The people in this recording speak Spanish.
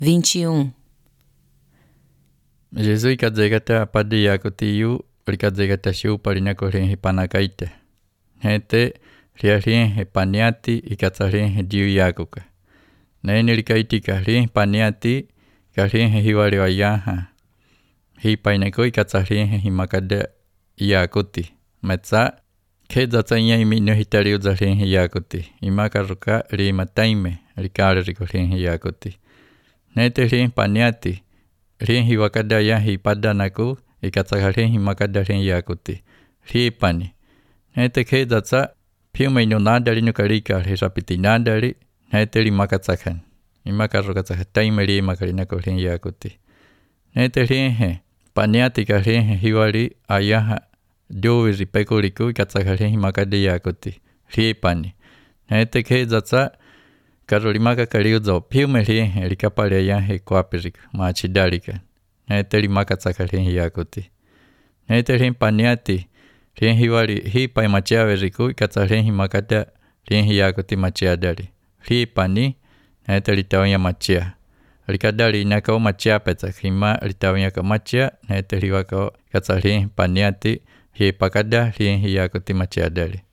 21. Jesus ikadzegata padia kotiu rikadzegata shu parinakoren hipanakaite. Hete riarien hepaniati ikatsarien diu yakuka. Neni rikaitika rien paniati karien hiwari wayaha. Hipainako ikatsarien himakade yakuti. Metsa kezatsanya imino hitari uzarien yakuti. Imakaruka rimataime rikare rikorien yakuti. Nete rien paniati rien hiwakada ya hipadanaku ikatsarien himakada rien yakuti. Ripani. Nete kezatsa piume no nadari no karika resapiti nadari. Nete makatsakan. Imakaruka taime ri makarina rien yakuti. Nete rien paniati ka rien hiwari ayaha Diovi ripekuriku ikatsarien himakade yakuti. Ripani. Nete kezatsa Karolimaka kariuzo piume rien rikapare ya hekwapirik machidarika. Nete makatsakarien yakuti. Nete rien paniati rien hiwari hipai machiave riku ikatsarien himakada rien yakuti machiadari. Ripani nete ritawanya machia. Rikadari nakao machia petsak hima ritawanya ka machia nete riwakao ikatsarien paniati hipakada rien yakuti machiadari.